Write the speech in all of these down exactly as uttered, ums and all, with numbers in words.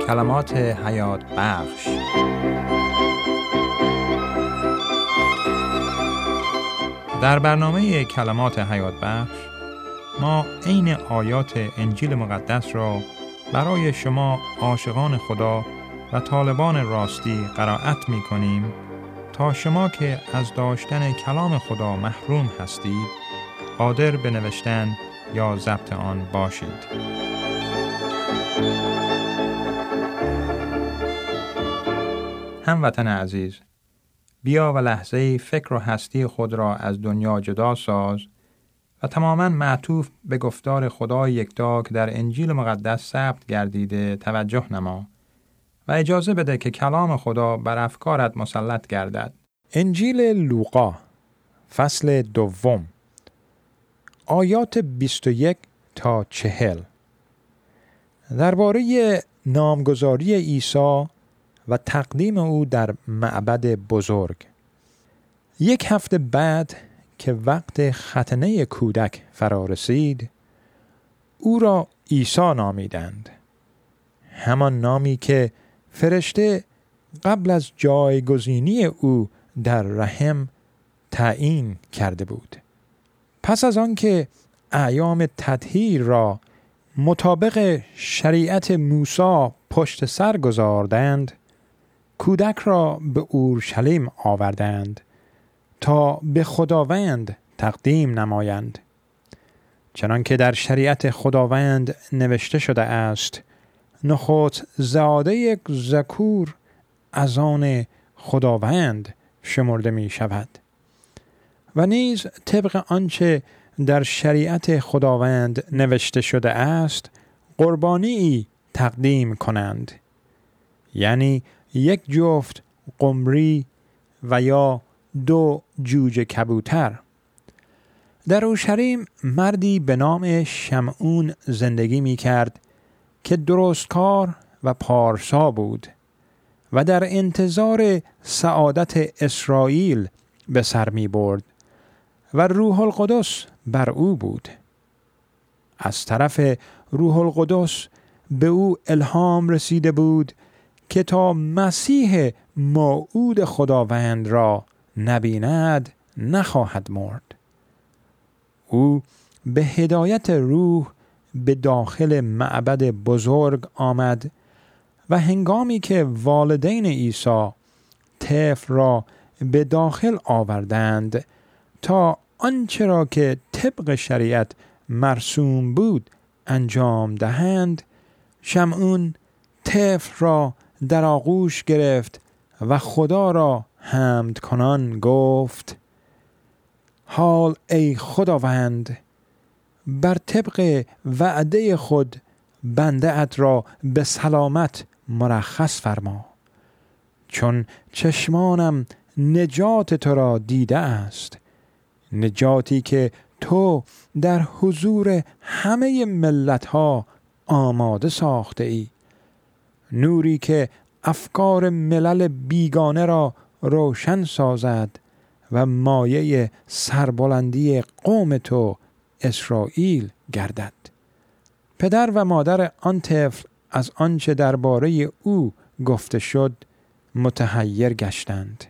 کلمات حیات بخش. در برنامه کلمات حیات بخش ما عین آیات انجیل مقدس را برای شما عاشقان خدا و طالبان راستی قرائت می کنیم تا شما که از داشتن کلام خدا محروم هستید قادر به نوشتن یا ضبط آن باشید. هموطن عزیز، بیا و لحظه فکر و هستی خود را از دنیا جدا ساز و تماماً معطوف به گفتار خدای یکتا که در انجیل مقدس ثبت گردیده توجه نما و اجازه بده که کلام خدا بر افکارت مسلط گردد. انجیل لوقا فصل دوم آیات بیست و یک تا چهل درباره نامگذاری عیسی و تقدیم او در معبد بزرگ. یک هفته بعد که وقت ختنه کودک فرا رسید، او را عیسی نامیدند، همان نامی که فرشته قبل از جایگزینی او در رحم تعیین کرده بود. پس از آن که ایام تطهیر را مطابق شریعت موسی پشت سر گذاردند، کودک را به اورشلیم آوردند تا به خداوند تقدیم نمایند، چنان که در شریعت خداوند نوشته شده است: نخست زاده یک ذکور از آن خداوند شمرده می شود. و نیز طبق آنچه در شریعت خداوند نوشته شده است قربانی تقدیم کنند، یعنی یک جفت قمری و یا دو جوجه کبوتر. در اورشلیم مردی به نام شمعون زندگی می کرد که درستکار و پارسا بود و در انتظار سعادت اسرائیل به سر می برد و روح القدس بر او بود. از طرف روح القدس به او الهام رسیده بود که تا مسیح موعود خداوند را نبیند نخواهد مرد. او به هدایت روح به داخل معبد بزرگ آمد و هنگامی که والدین عیسی طفل را به داخل آوردند تا آنچه را که طبق شریعت مرسوم بود انجام دهند، شمعون طفل را در آغوش گرفت و خدا را حمد کنان گفت: حال ای خداوند، بر طبق وعده خود بنده ات را به سلامت مرخص فرما، چون چشمانم نجات تو را دیده است، نجاتی که تو در حضور همه ملت ها آماده ساخته ای، نوری که افکار ملل بیگانه را روشن سازد و مایه سربلندی قوم تو اسرائیل گردد. پدر و مادر آن طفل از آنچه درباره او گفته شد متحیر گشتند.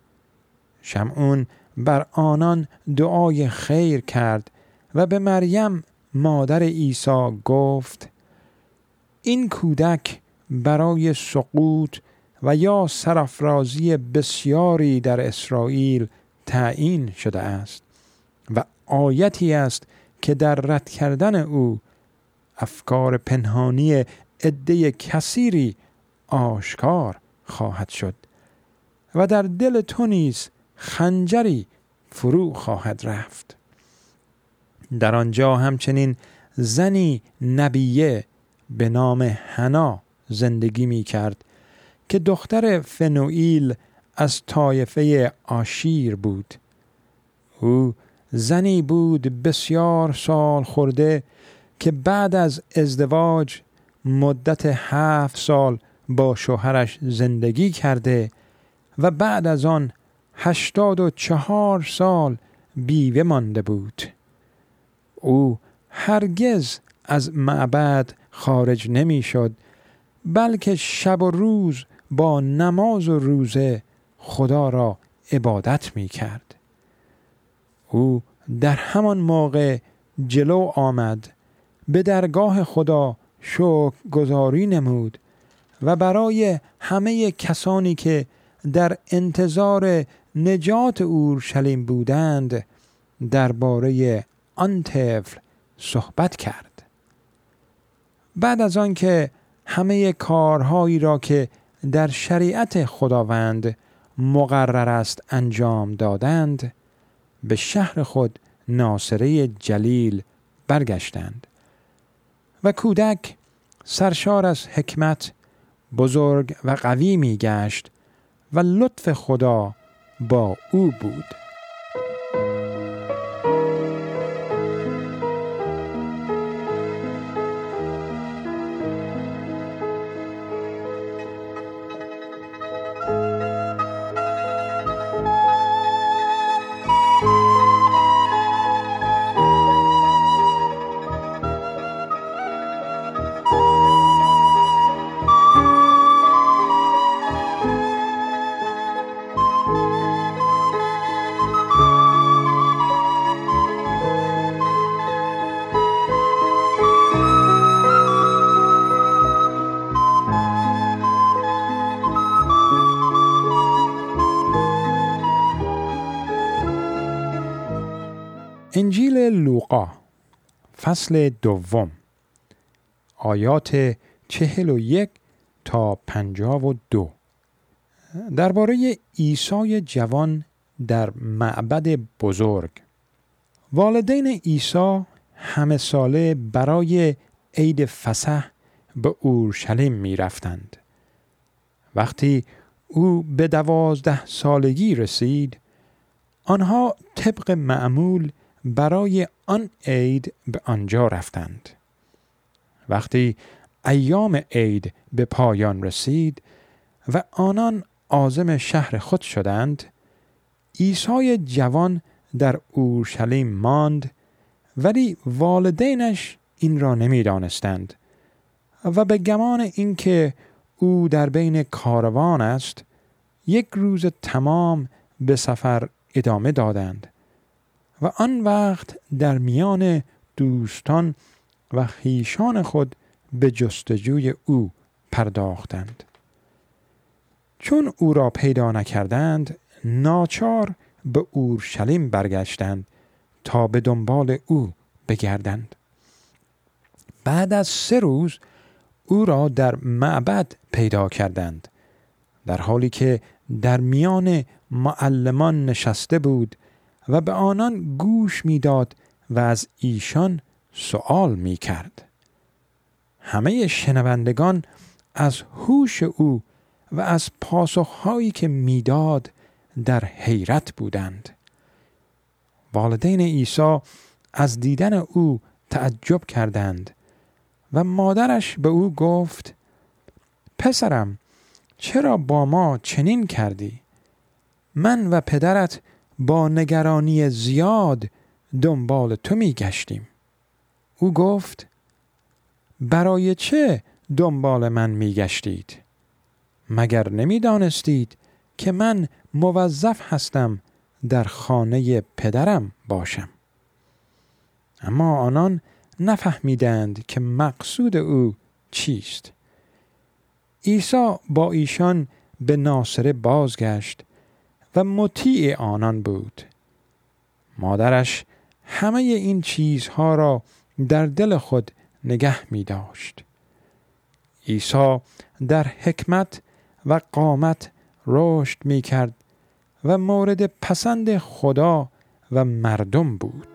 شمعون بر آنان دعای خیر کرد و به مریم مادر عیسی گفت: این کودک برای سقوط و یا سرافرازی بسیاری در اسرائیل تعیین شده است و آیتی است که در رد کردن او افکار پنهانی عده کثیری آشکار خواهد شد و در دل تو نیز خنجری فرو خواهد رفت. در آنجا همچنین زنی نبیه به نام حنا زندگی می کرد که دختر فنوئیل از طایفه آشیر بود. او زنی بود بسیار سال خورده که بعد از ازدواج مدت هفت سال با شوهرش زندگی کرده و بعد از آن هشتاد و چهار سال بیوه مانده بود. او هرگز از معبد خارج نمی شد بلکه شب و روز با نماز و روزه خدا را عبادت می کرد. او در همان موقع جلو آمد، به درگاه خدا شکرگزاری نمود و برای همه کسانی که در انتظار نجات اورشلیم بودند درباره آن طفل صحبت کرد. بعد از آن که همه کارهایی را که در شریعت خداوند مقرر است انجام دادند، به شهر خود ناصره جلیل برگشتند و کودک سرشار از حکمت بزرگ و قوی می گشت و لطف خدا با او بود. انجیل لوقا فصل دوم آیات چهل و یک تا پنجاه و دو درباره عیسی جوان در معبد بزرگ. والدین عیسی همه ساله برای عید فسح به اورشلیم می رفتند. وقتی او به دوازده سالگی رسید، آنها طبق معمول برای آن عید به آنجا رفتند. وقتی ایام عید به پایان رسید و آنان عازم شهر خود شدند، عیسی جوان در اورشلیم ماند، ولی والدینش این را نمی دانستند و به گمان اینکه او در بین کاروان است، یک روز تمام به سفر ادامه دادند و آن وقت در میان دوستان و خویشان خود به جستجوی او پرداختند. چون او را پیدا نکردند، ناچار به اورشلیم برگشتند تا به دنبال او بگردند. بعد از سه روز او را در معبد پیدا کردند، در حالی که در میان معلمان نشسته بود و به آنان گوش میداد و از ایشان سؤال می کرد. همه شنوندگان از هوش او و از پاسخهایی که میداد در حیرت بودند. والدین عیسی از دیدن او تعجب کردند و مادرش به او گفت: پسرم، چرا با ما چنین کردی؟ من و پدرت با نگرانی زیاد دنبال تو می گشتیم. او گفت: برای چه دنبال من می گشتید؟ مگر نمی دانستید که من موظف هستم در خانه پدرم باشم؟ اما آنان نفهمیدند که مقصود او چیست. عیسی با ایشان به ناصره بازگشت و مطیع آنان بود. مادرش همه این چیزها را در دل خود نگه می داشت. عیسی در حکمت و قامت رشد می کرد و مورد پسند خدا و مردم بود.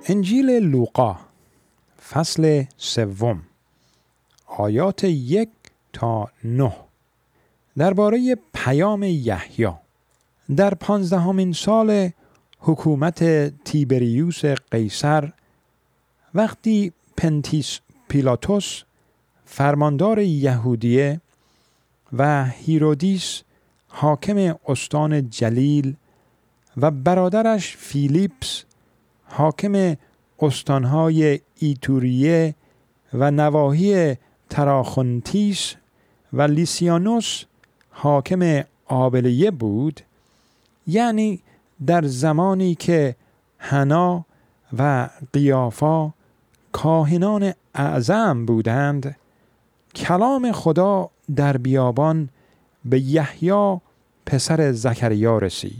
انجیل لوقا فصل سوم آیات یک تا نه درباره پیام یحیی. در پانزدهمین سال حکومت تیبریوس قیصر، وقتی پنتیس پیلاتوس فرماندار یهودیه و هیرودیس حاکم استان جلیل و برادرش فیلیپس حاکم استانهای ایتوریه و نواحی تراخونتیس و لیسیانوس حاکم آبلیه بود، یعنی در زمانی که حنا و قیافا کاهنان اعظم بودند، کلام خدا در بیابان به یحیی پسر زکریا رسید.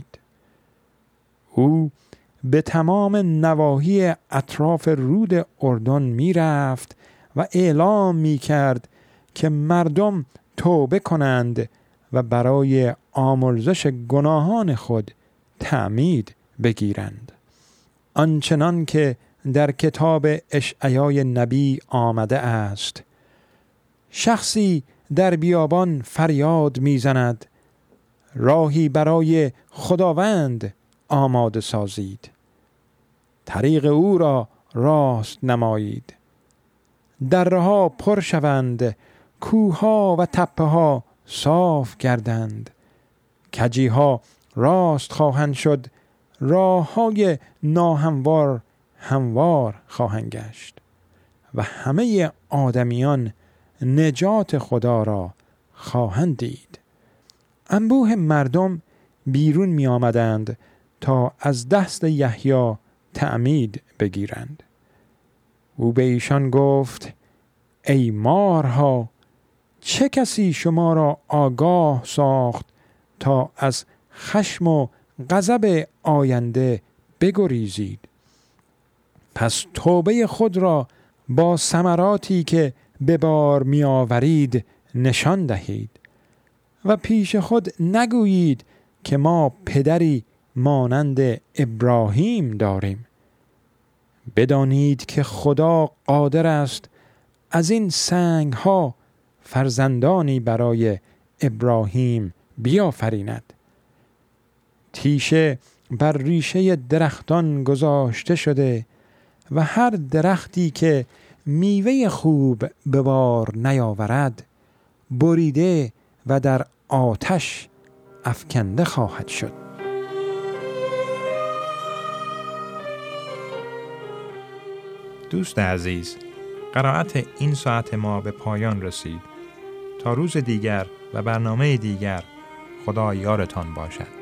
او به تمام نواحی اطراف رود اردن می رفت و اعلام می کرد که مردم توبه کنند و برای آمرزش گناهان خود تعمید بگیرند. آنچنان که در کتاب اشعیای نبی آمده است: شخصی در بیابان فریاد میزند، راهی برای خداوند آماده سازید، طریق او را راست نمایید. درها پر شوند، کوهها و تپه ها صاف گردند، کجیها راست خواهند شد، راه های ناهموار هموار خواهند گشت و همه آدمیان نجات خدا را خواهند دید. انبوه مردم بیرون می آمدند تا از دست یحیی تعمید بگیرند. او به ایشان گفت: ای مارها، چه کسی شما را آگاه ساخت تا از خشم و غضب آینده بگریزید؟ پس توبه خود را با ثمراتی که به بار می آورید نشان دهید و پیش خود نگویید که ما پدری مانند ابراهیم داریم. بدانید که خدا قادر است از این سنگ ها فرزندانی برای ابراهیم بیافریند. تیشه بر ریشه درختان گذاشته شده و هر درختی که میوه خوب به بار نیاورد بریده و در آتش افکنده خواهد شد. دوست عزیز، قرائت این ساعت ما به پایان رسید. تا روز دیگر و برنامه دیگر، خدا یارتان باشد.